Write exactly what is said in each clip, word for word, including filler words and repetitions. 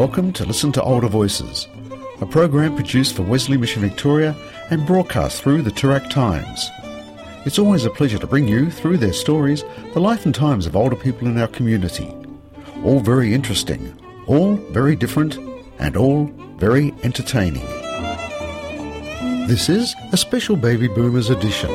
Welcome to Listen to Older Voices, a program produced for Wesley Mission Victoria and broadcast through the Toorak Times. It's always a pleasure to bring you, through their stories, the life and times of older people in our community. All very interesting, all very different, and all very entertaining. This is a special Baby Boomers edition.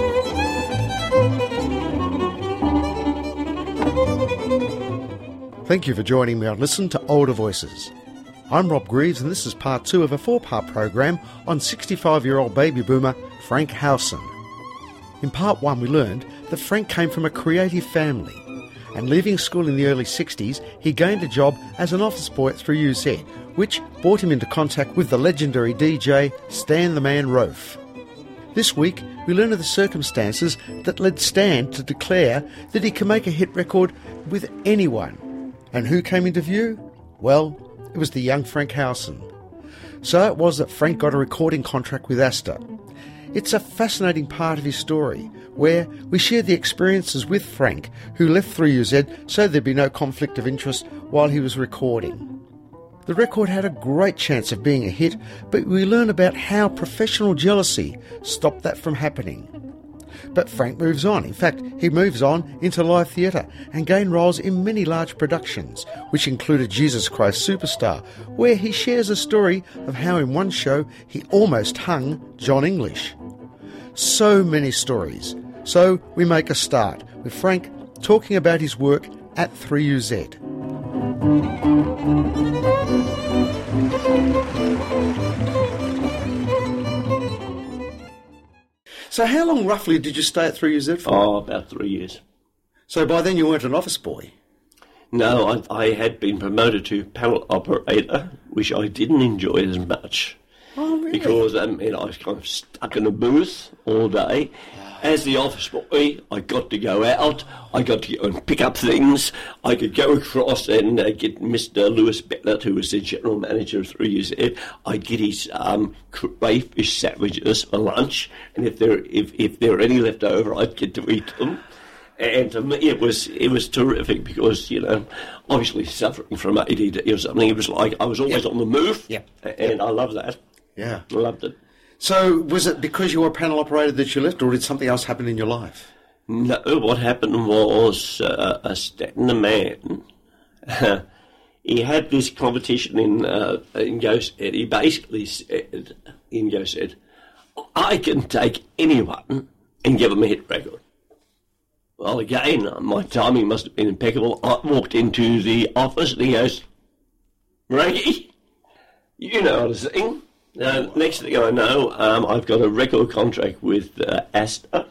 Thank you for joining me on Listen to Older Voices. I'm Rob Greaves, and this is part two of a four-part program on sixty-five-year-old baby boomer Frank Howson. In part one, we learned that Frank came from a creative family, and leaving school in the early sixties, he gained a job as an office boy at three U Z, which brought him into contact with the legendary D J Stan the Man Rofe. This week, we learn of the circumstances that led Stan to declare that he can make a hit record with anyone. And who came into view? Well, it was the young Frank Howson. So it was that Frank got a recording contract with Astor. It's a fascinating part of his story, where we share the experiences with Frank, who left three U Z so there'd be no conflict of interest while he was recording. The record had a great chance of being a hit, but we learn about how professional jealousy stopped that from happening. But Frank moves on. In fact, he moves on into live theatre and gained roles in many large productions, which included Jesus Christ Superstar, where he shares a story of how in one show he almost hung John English. So many stories. So we make a start with Frank talking about his work at three U Z. So how long roughly did you stay at three U Z for? Oh, about three years. So by then you weren't an office boy? No, I, I had been promoted to panel operator, which I didn't enjoy as much. Oh, really? Because um, you know, I was kind of stuck in a booth all day. As the office boy, I got to go out, I got to go and pick up things. I could go across and uh, get Mister Lewis Betlett, who was the general manager of three U Z. I'd get his um, crayfish sandwiches for lunch, and if there if, if there were any left over, I'd get to eat them. And to me, it was it was terrific because, you know, obviously suffering from A D D or something, it was like I was always yep. on the move, yep. and yep. I loved that. Yeah, I loved it. So was it because you were a panel operator that you left, or did something else happen in your life? No, what happened was uh, a Stan the Man, uh, he had this competition in uh, in GoSet. He basically said, in GoSet, I can take anyone and give them a hit record. Well, again, my timing must have been impeccable. I walked into the office and he goes, Frankie, you know how to sing. Now, next thing I know, um, I've got a record contract with uh, Astor,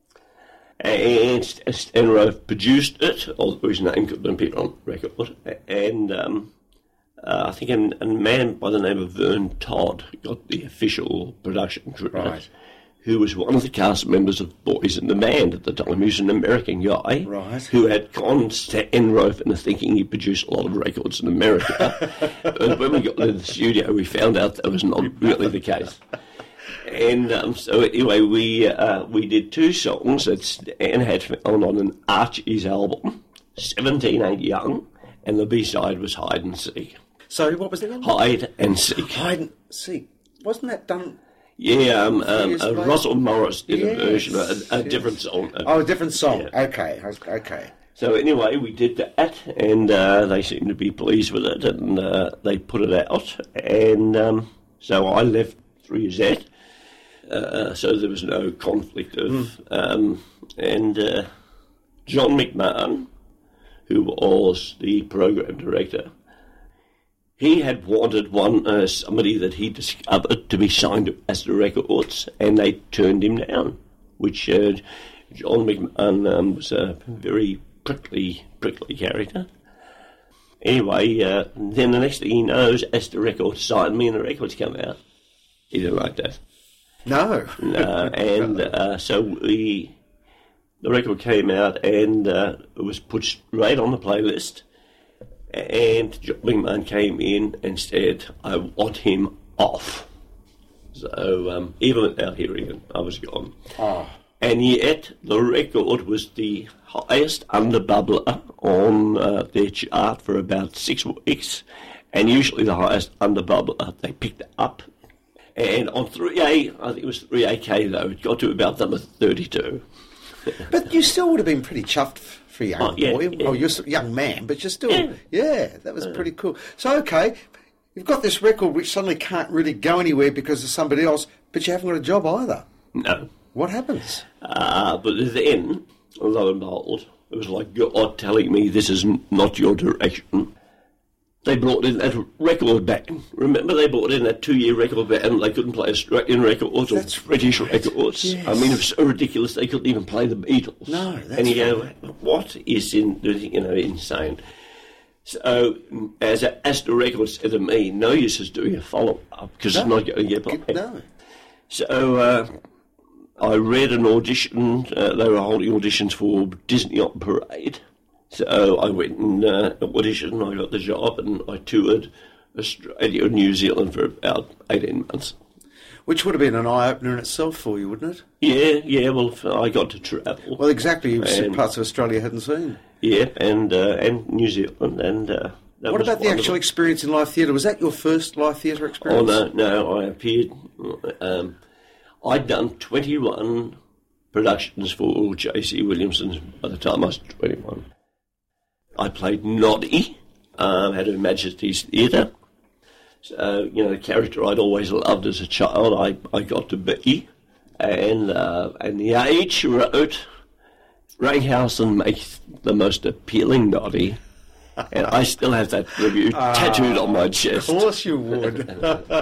and Stan Rofe produced it, although his name couldn't appear on record, and um, uh, I think a, a man by the name of Vern Todd got the official production credit, right. who was one of the cast members of Boys in the Band at the time. He was an American guy right. who had conned Stan Rofe into thinking he produced a lot of records in America. And when we got to the studio, we found out that was not really the case. And um, so anyway, we uh, we did two songs that Stan had found on an Archie's album, seventeen Ain't Young, and the B-side was Hide and Seek. Sorry, what was the name? Hide and Seek. Hide and Seek. Wasn't that done... Yeah, um, um, uh, Russell Morris did yes, a version, a, a yes. different song. Oh, a different song. Yeah. Okay, okay. So anyway, we did that, and uh, they seemed to be pleased with it, and uh, they put it out. And um, so I left three U Z, uh, so there was no conflict of... Mm. Um, and uh, John McMahon, who was the program director, he had wanted one uh, somebody that he discovered to be signed to Astor Records, and they turned him down, which uh, John McMahon um, was a very prickly, prickly character. Anyway, uh, then the next thing he knows, Astor Records signed me and the records come out. He didn't like that. No. No, and uh, so we, the record came out and uh, it was put straight on the playlist. And John McMahon came in and said, I want him off. So um, even without hearing it, I was gone. Oh. And yet the record was the highest under-bubbler on uh, their chart for about six weeks. and usually the highest underbubbler they picked up. And on three A, I think it was three A K though, it got to about number thirty-two. But you still would have been pretty chuffed for a young Oh, yeah, boy. yeah. Oh, you're a young man, but you're still, yeah, Yeah. that was pretty cool. So, okay, you've got this record which suddenly can't really go anywhere because of somebody else, but you haven't got a job either. No. What happens? Uh, but then, lo and behold, it was like God telling me this is n- not your direction. They brought in that record ban. Remember, they brought in that two-year record ban. They couldn't play Australian records or That's British right. records. Yes. I mean, it was so ridiculous they couldn't even play the Beatles. No, that's and you go, right. what is in you know insane? So, as Astor Records said to me, no use is doing a follow-up because it's No. not going to get played. No. So uh, I read an audition. Uh, they were holding auditions for Disney on Parade. So I went and uh, auditioned. I got the job, and I toured Australia and New Zealand for about eighteen months. Which would have been an eye-opener in itself for you, wouldn't it? Yeah, yeah. Well, I got to travel. Well, exactly. You see And- parts of Australia you hadn't seen. Yeah, and uh, and New Zealand, and uh, that What was about the wonderful. actual experience in live theatre? Was that your first live theatre Oh experience? no, no. I appeared. Um, I'd done twenty-one productions for J C Williamson by the time I was twenty-one. I played Noddy, um, at Her Majesty's Theatre. So, you know, the character I'd always loved as a child, I, I got to be. And, uh, and The Age wrote, Ranghausen makes the most appealing Noddy. And I still have that review tattooed on my chest. Of course you would.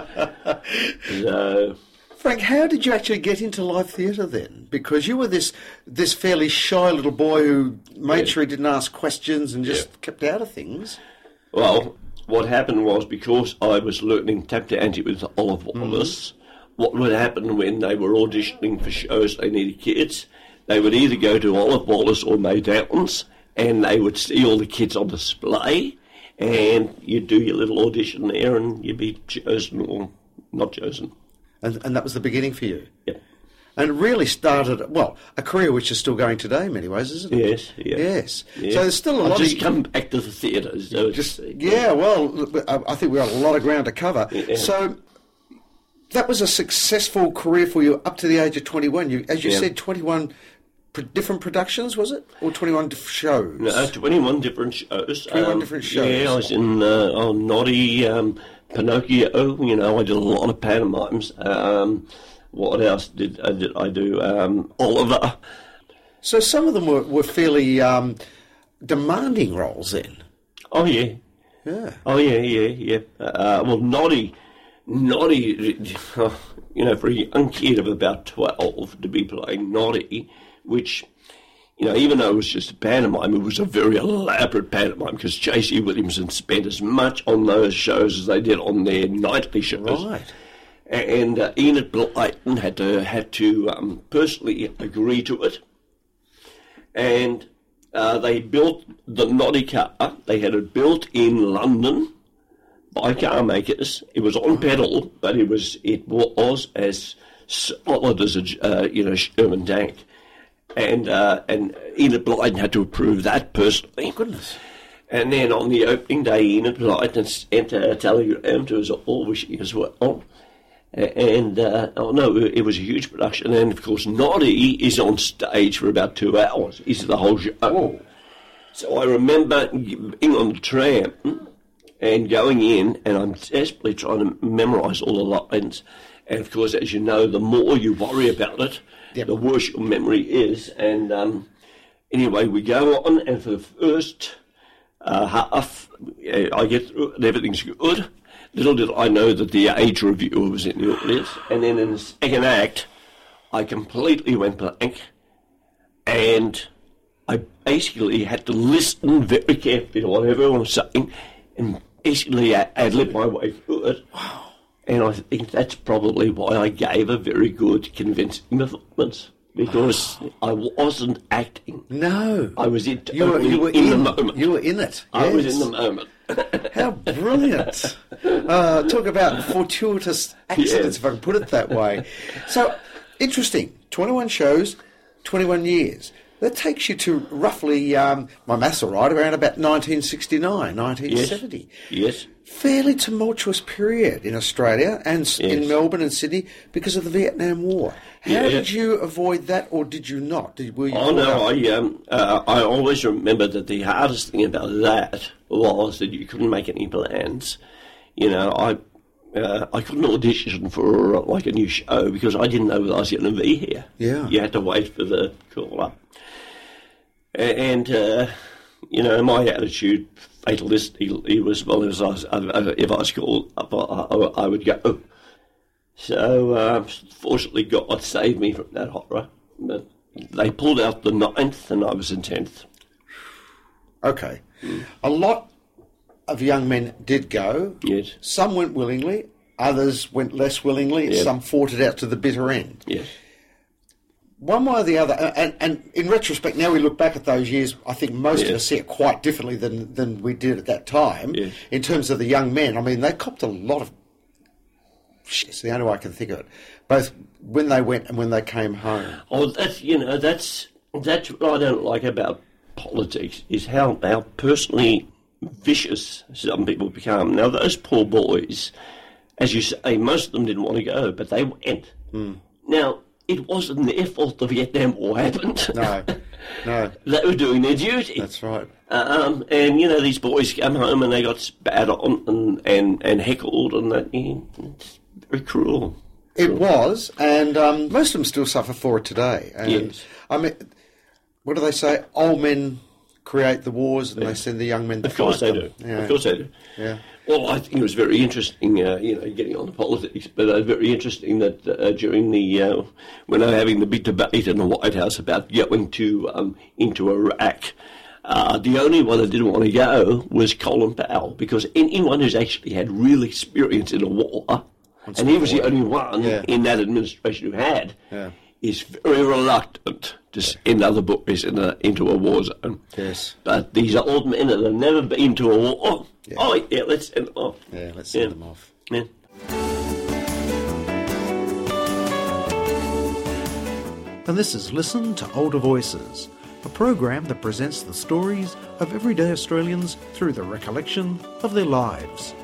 So, Frank, how did you actually get into live theatre then? Because you were this this fairly shy little boy who made Yeah. sure he didn't ask questions and just Yeah. kept out of things. well, what happened was because I was learning tap dancing with Olive Wallace, what would happen when they were auditioning for shows they needed kids, they would either go to Olive Wallace or May Downs, and they would see all the kids on display, and you'd do your little audition there, and you'd be chosen or not chosen. And, and that was the beginning for you. Yep. And it really started, well, a career which is still going today in many ways, isn't it? Yes, yeah. Yes. Yeah. So there's still a I've lot just of... come back to the theatre. So Just, it's- yeah, well, I I think we've got a lot of ground to cover. Yeah. So that was a successful career for you up to the age of twenty-one. You, as you Yeah. said, twenty-one pr- different productions, was it? Or twenty-one diff- shows? No, twenty-one different shows. twenty-one different shows. Yeah, I was in uh, oh, Noddy, um, Pinocchio, you know, I did a lot of pantomimes. Um, what else did I, did I do? Um, Oliver. So some of them were, were fairly um, demanding roles then. Oh, yeah. Yeah. Oh, yeah, yeah, yeah. Uh, well, Noddy, Noddy, you know, for a young kid of about twelve to be playing Noddy, which... You know, even though it was just a pantomime, it was a very elaborate pantomime because J C Williamson spent as much on those shows as they did on their nightly shows. Right. And uh, Enid Blyton had to had to um, personally agree to it. And uh, they built the Noddy car. They had it built in London by car makers. It was on pedal, but it was it was as solid as a uh, you know Sherman tank. And uh, and Enid Blyton had to approve that personally. Goodness. And then on the opening day, Enid Blyton sent a telegram to us all wishing us well. And, uh, oh no, it was a huge production. And, of course, Noddy is on stage for about two hours. He's the whole show. Oh. So I remember being on the tram and going in, and I'm desperately trying to memorise all the lines. And, of course, as you know, the more you worry about it, Yep. the worse your memory is. And um, anyway, we go on, and for the first uh, half, uh, I get through it, and everything's good. Little did I know that the Age reviewer was in the audience. And then in the second act, I completely went blank, and I basically had to listen very carefully to what everyone was saying, and basically ad-lib my way through it. Wow. And I think that's probably why I gave a very good, convincing performance. Because I wasn't acting. No. I was in, You were, you were in, in, the moment. You were in it. I was yes. in the moment. How brilliant. Uh, talk about fortuitous accidents, Yes. if I can put it that way. So, interesting. twenty-one shows, twenty-one years. That takes you to roughly, um, my maths are right, around about nineteen sixty-nine, nineteen seventy. Yes. yes. Fairly tumultuous period in Australia and yes. in Melbourne and Sydney because of the Vietnam War. How yeah. did you avoid that, or did you not? Did, were you oh, no, I, um, uh, I always remember that the hardest thing about that was that you couldn't make any plans. You know, I... Uh, I couldn't audition for uh, like a new show because I didn't know whether I was going to be here. Yeah, you had to wait for the call up, and uh, you know my attitude, fatalist. He, he was well as I was, uh, if I was called up, I, I would go. So uh, fortunately, God saved me from that horror. But they pulled out the ninth, and I was in tenth. Okay, mm. a lot of young men did go. Yes. Some went willingly, others went less willingly, yes. some fought it out to the bitter end. Yes. One way or the other, and, and in retrospect, now we look back at those years, I think most yes. of us see it quite differently than, than we did at that time. Yes. In terms of the young men, I mean, they copped a lot of shit. It's the only way I can think of it, both when they went and when they came home. Oh, that's, you know, that's, that's what I don't like about politics, is how, how personally vicious some people become. Now, those poor boys, as you say, most of them didn't want to go, but they went. Mm. Now, it wasn't their fault the Vietnam War happened. No, no. They were doing their duty. That's right. Um, and, you know, these boys come home and they got spat on and, and, and heckled, and that, you know, it's very cruel. It was, and um, most of them still suffer for it today. And, yes. I mean, what do they say? Old men create the wars, and yeah. they send the young men to Of course fight they them. do. Yeah. Of course they do. Yeah. Well, I think it was very interesting, uh, you know, getting on to politics, but uh, very interesting that uh, during the, uh, when they were having the big debate in the White House about going to um, into Iraq, uh, the only one that didn't want to go was Colin Powell, because anyone who's actually had real experience in a war, Once and he was the only one yeah. in that administration who had, yeah. is very reluctant to send other boys in a, into a war zone. Yes. But these old men that have never been to a war, yeah. oh, yeah, let's send them off. Yeah, let's send yeah. them off. Yeah. And this is Listen to Older Voices, a program that presents the stories of everyday Australians through the recollection of their lives.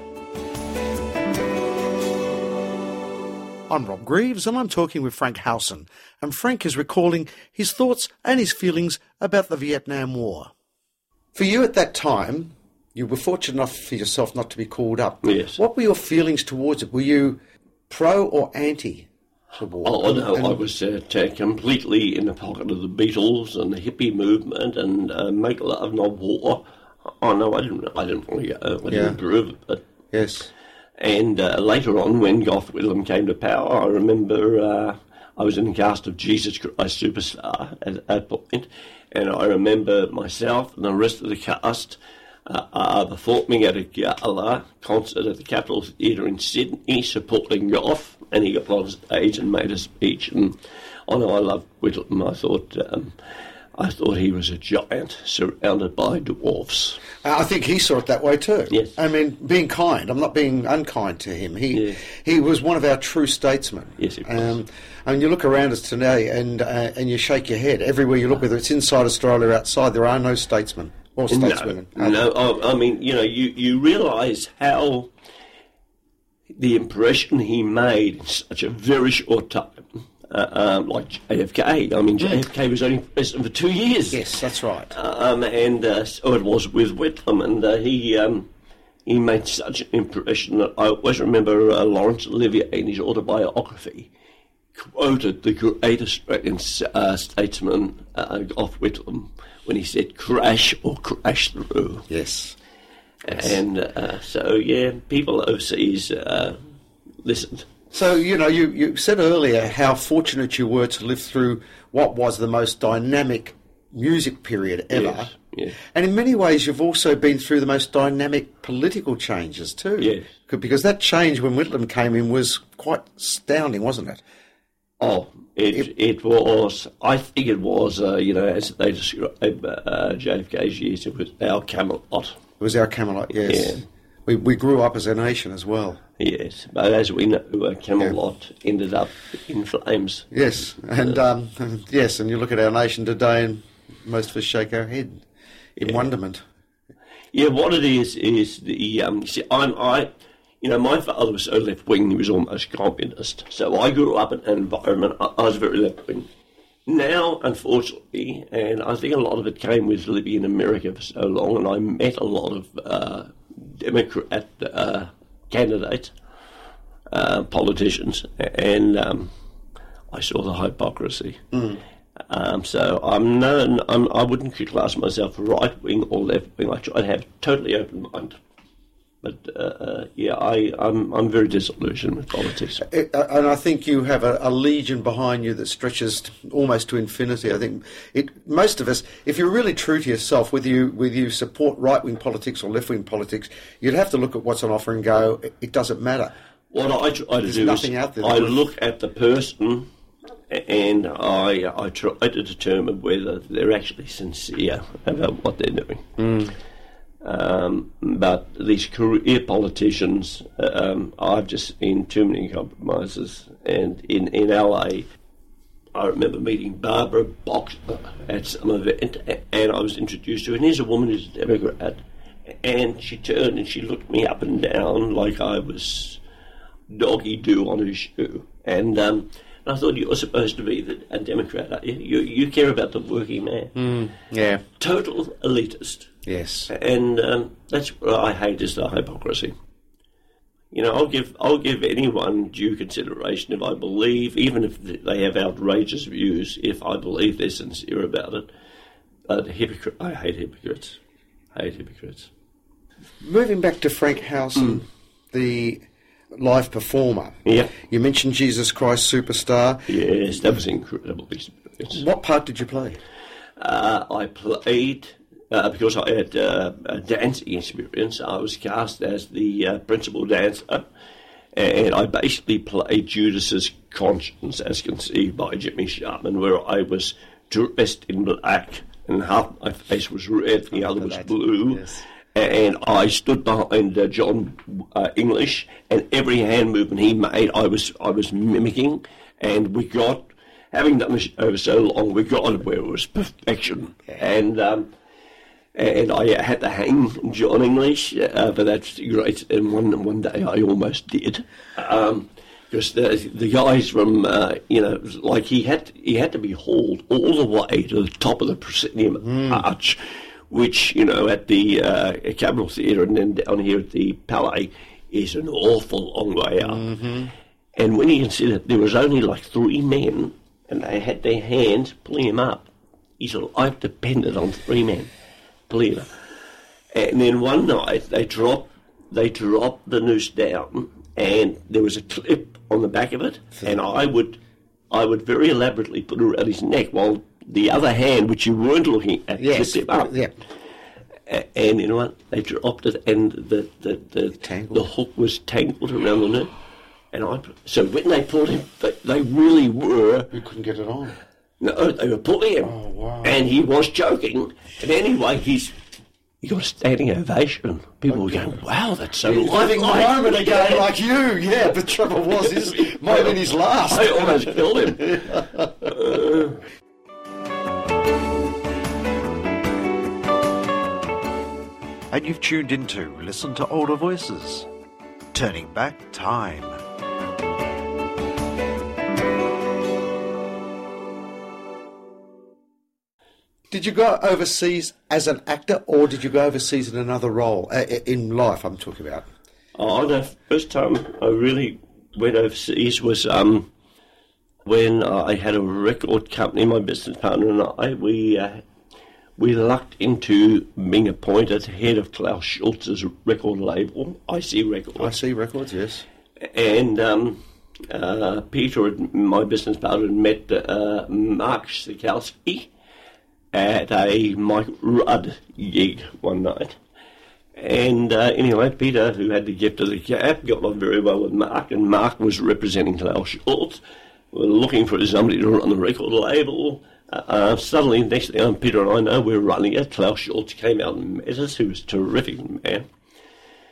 I'm Rob Greaves, and I'm talking with Frank Howson, and Frank is recalling his thoughts and his feelings about the Vietnam War. For you at that time, you were fortunate enough for yourself not to be called up. Yes. What were your feelings towards it? Were you pro or anti the war? Oh, no, and, I was uh, t- completely in the pocket of the Beatles and the hippie movement and uh, make love, not war. Oh, no, I didn't, I didn't want to go. I didn't Yeah. approve of it. Yes. And uh, later on, when Gough Whitlam came to power, I remember uh, I was in the cast of Jesus Christ Superstar at that point, and I remember myself and the rest of the cast uh, uh, performing at a gala concert at the Capitol Theatre in Sydney, supporting Gough, and he got on stage and made a speech. And I know I loved Whitlam. I thought um, I thought he was a giant surrounded by dwarfs. I think he saw it that way too. Yes. I mean, being kind. I'm not being unkind to him. He yes. he was one of our true statesmen. Yes, he was. Um, I mean, you look around us today and uh, and you shake your head. Everywhere you look, whether it's inside Australia or outside, there are no statesmen or stateswomen. No, no I, I mean, you know, you, you realise how the impression he made in such a very short time. Uh, um, like J F K. I mean, J F K was only president for two years. Yes, that's right. Um, and uh, so it was with Whitlam, and uh, he um, he made such an impression that I always remember uh, Laurence Olivier in his autobiography quoted the great Australian uh, statesman uh, Gough Whitlam when he said, "Crash or crash through." Yes. yes. And uh, so, yeah, people overseas uh, listened. So, you know, you, you said earlier how fortunate you were to live through what was the most dynamic music period ever. Yes, yes. And in many ways, you've also been through the most dynamic political changes too. Yes. Because that change when Whitlam came in was quite astounding, wasn't it? Oh, it it, it was, I think it was, uh, you know, as they describe uh, J F K's years, it was our Camelot. It was our Camelot, yes. Yeah. We we grew up as a nation as well. Yes, but as we know, uh, Camelot yeah. ended up in flames. Yes, and um, yes, and you look at our nation today, and most of us shake our head in yeah. wonderment. Yeah, what it is is the um. You see, I'm I, you know, my father was so left wing; he was almost communist. So I grew up in an environment. I, I was very left wing. Now, unfortunately, and I think a lot of it came with living in America for so long, and I met a lot of uh, Democrat uh, candidates, uh, politicians, and um, I saw the hypocrisy. Mm. Um, so I'm no, I'm, I wouldn't class myself right wing or left wing. I try to have a totally open mind. But uh, uh, yeah, I, I'm I'm very disillusioned with politics. It, uh, and I think you have a, a legion behind you that stretches almost to infinity. I think it. Most of us, if you're really true to yourself, whether you whether you support right wing politics or left wing politics, you'd have to look at what's on offer and go, it, it doesn't matter. What I try to There's do nothing is out there I would... look at the person, and I I try to determine whether they're actually sincere about what they're doing. Mm. Um, but these career politicians, um, I've just seen too many compromises. And in, in L A, I remember meeting Barbara Boxer at some event, and I was introduced to her, and here's a woman who's a Democrat, and she turned and she looked me up and down like I was doggy-doo on her shoe. And, um, and I thought, you're supposed to be the, a Democrat, are you? you? You care about the working man. Mm, yeah. Total elitist. Yes, and um, that's what I hate is the hypocrisy. You know, I'll give I'll give anyone due consideration if I believe, even if they have outrageous views, if I believe they're sincere about it. But hypocrite, I hate hypocrites. I hate hypocrites. Moving back to Frank Howson, mm. the live performer. Yeah, you mentioned Jesus Christ Superstar. Yes, that was an incredible experience. What part did you play? Uh, I played. Uh, because I had uh, a dancing experience, I was cast as the uh, principal dancer, and I basically played Judas's conscience as conceived by Jimmy Sharman, where I was dressed in black, and half my face was red, the other was blue, yes. And I stood behind uh, John uh, English, and every hand movement he made, I was I was mimicking, and we got, having done this over so long, we got it where it was perfection, yeah. and. Um, And I had to hang John English, uh, but that's great. And one one day I almost did, um, because the the guys from uh, you know, like he had he had to be hauled all the way to the top of the proscenium mm. arch, which you know at the uh, Capitol Theatre and then down here at the Palais is an awful long way up. Mm-hmm. And when you consider there was only like three men, and they had their hands pulling him up, he said, "I've depended on three men." Believe it. And then one night they dropped they dropped the noose down, and there was a clip on the back of it, and I would I would very elaborately put it around his neck while the other hand, which you weren't looking at, yes, clipped him up. Yeah. And you know what? They dropped it, and the the the, the hook was tangled around the noose. And I so when they pulled him, they, they really were. You couldn't get it on. No, they were pulling him, oh, wow. and he was choking. And anyway, he's he got a standing ovation. People were going, "Wow, that's so living the moment again, yeah. like you." Yeah, the trouble was, this might have been his last. I almost killed him. uh. And you've tuned into Listen to Older Voices, turning back time. Did you go overseas as an actor, or did you go overseas in another role, uh, in life I'm talking about? Oh, the first time I really went overseas was um, when I had a record company, my business partner and I, we uh, we lucked into being appointed head of Klaus Schulze's record label, I C Records. I C Records, yes. And um, uh, Peter, my business partner, had met uh, Mark Sikowski at a Mike Rudd gig one night. And uh, anyway, Peter, who had the gift of the gab, got on very well with Mark, and Mark was representing Klaus Schulze. We were looking for somebody to run the record label. Uh, uh, suddenly, next thing Peter and I know, we're running it. Klaus Schulze came out and met us, who was a terrific man.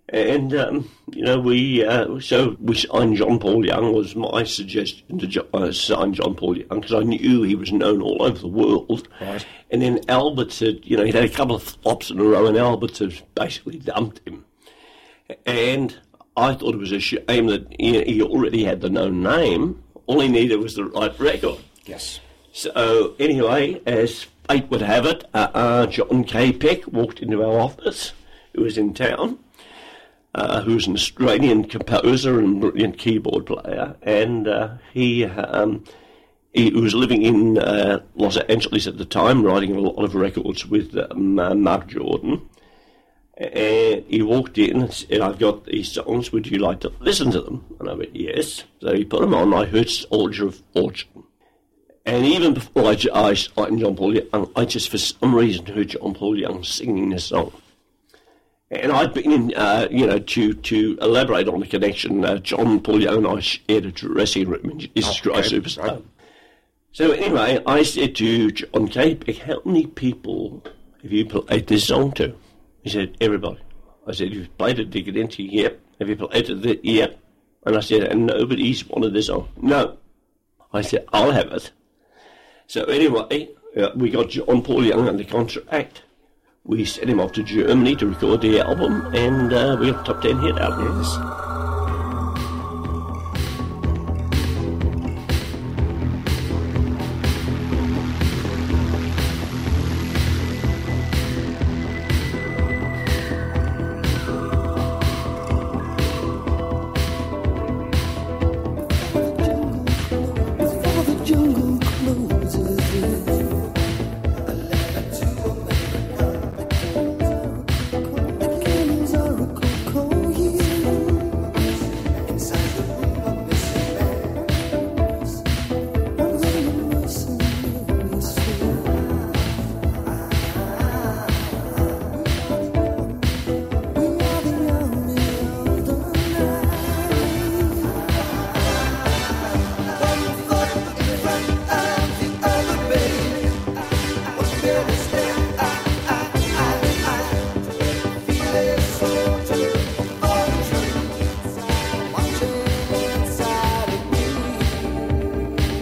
And, um, you know, we, uh, so we signed John Paul Young, was my suggestion to jo- uh, sign John Paul Young, because I knew he was known all over the world. Right. And then Albert had, you know, he'd had a couple of flops in a row, and Albert had basically dumped him. And I thought it was a shame that he, he already had the known name. All he needed was the right record. Yes. So, anyway, as fate would have it, uh, uh, John K. Peck walked into our office, who was in town. Uh, who's an Australian composer and brilliant keyboard player, and uh, he um, he was living in uh, Los Angeles at the time, writing a lot of records with um, uh, Mark Jordan. And he walked in and said, "I've got these songs, would you like to listen to them?" And I went, "Yes." So he put them on. I heard Soldier of Fortune. And even before I, I signed John Paul Young, I just for some reason heard John Paul Young singing this song. And I'd been in, uh, you know, to, to elaborate on the connection, uh, John Paul Young and I shared a dressing room in Jesus Oh, Christ okay, Superstar. right. So anyway, I said to John K. Peck, "How many people have you played this song to?" He said, "Everybody." I said, "You've played it to get into?" "Yep." "Have you played it?" "Yep." And I said, "And nobody's wanted this song?" "No." I said, "I'll have it." So anyway, uh, we got John Paul Young under contract. We sent him off to Germany to record the album, and uh, we got a top ten hit album. Yes. Before the jungle closes in, the canyons are a cold, cold inside the room of missing bears, one little mercenaries feel. We are the army of the night. One foot in front of the other, baby. What's there to stay? I, I, I, I feel it so true, oh true. Watching inside of me.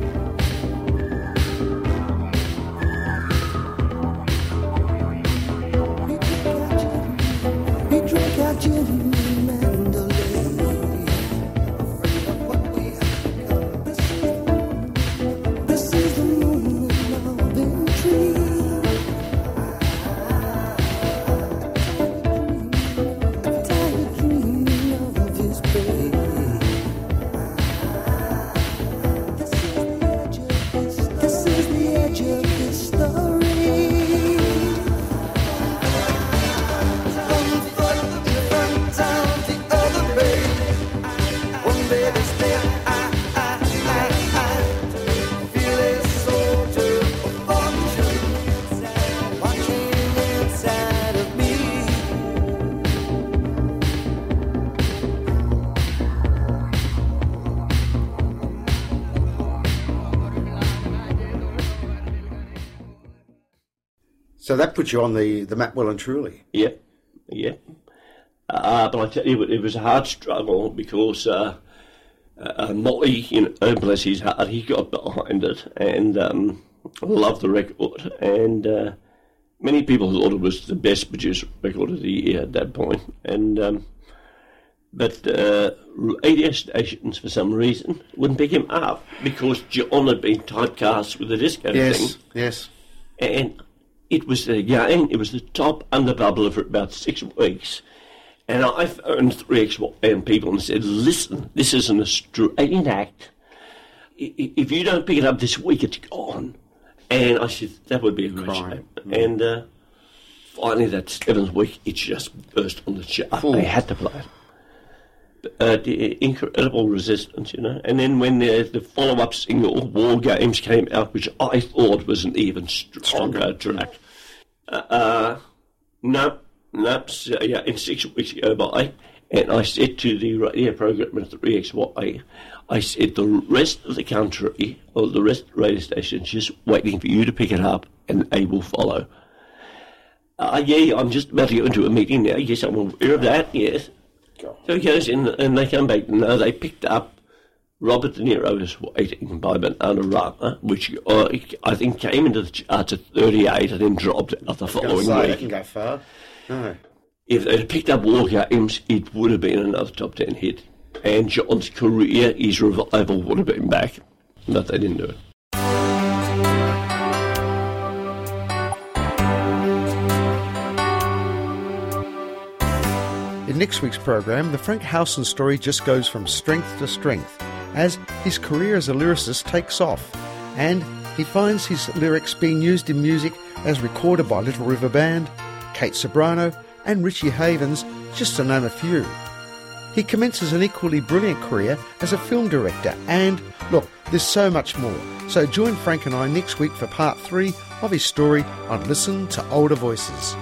We drink our gin Mandalay, afraid of what we have become. This is, this is the moon and Alvin tree. I'm tired dreaming of his baby. This is the edge of his, this is the edge of his story. One foot in front of the other, baby. One baby step, I, I, I, I feel it so true, oh true. Watching inside of me. So that puts you on the, the map well and truly. Yeah, yeah. Uh, but I tell you, it was a hard struggle because uh, uh, Molly, you know, oh, bless his heart, he got behind it and um, loved the record. And uh, many people thought it was the best produced record of the year at that point. And um, but uh, radio stations, for some reason, wouldn't pick him up because John had been typecast with the disco Yes, thing. yes. And it was again, it was the top underbubbler for about six weeks. And I phoned three X M people and said, "Listen, this is an Australian act. I- i- If you don't pick it up this week, it's gone." And I said, "That would be a great Crime. shame." And uh, finally, that seventh week, it just burst on the chart. Ooh. They had to play it. Uh, the incredible resistance, you know. And then when the, the follow-up single, War Games, came out, which I thought was an even stronger track. Uh, uh, no, no, so, yeah, in six weeks go by, and I said to the radio program at three X Y, I said, the rest of the country, or the rest of the radio stations, just waiting for you to pick it up, and they will follow. Uh, yeah, I'm just about to go into a meeting now. Yes, I'm aware of that, yes. So he goes in and they come back. No, they picked up Robert De Niro was waiting by Bananarama, which uh, I think came into the charts at thirty-eight and then dropped out the following Say, week. that can go far. No. If they'd picked up War Games, it would have been another top ten hit. And John's career, his revival would have been back. But they didn't do it. In next week's program, the Frank Howson story just goes from strength to strength as his career as a lyricist takes off, and he finds his lyrics being used in music as recorded by Little River Band, Kate Sobrano and Richie Havens, just to name a few. He commences an equally brilliant career as a film director, and look, there's so much more. So join Frank and I next week for part three of his story on Listen to Older Voices.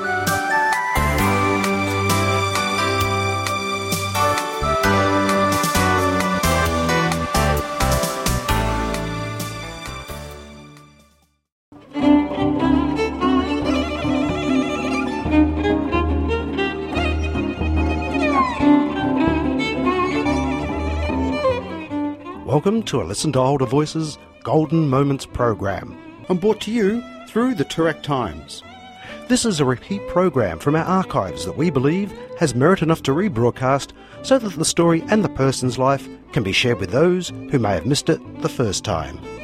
Welcome to a Listen to Older Voices Golden Moments program, and brought to you through the Toorak Times. This is a repeat program from our archives that we believe has merit enough to rebroadcast so that the story and the person's life can be shared with those who may have missed it the first time.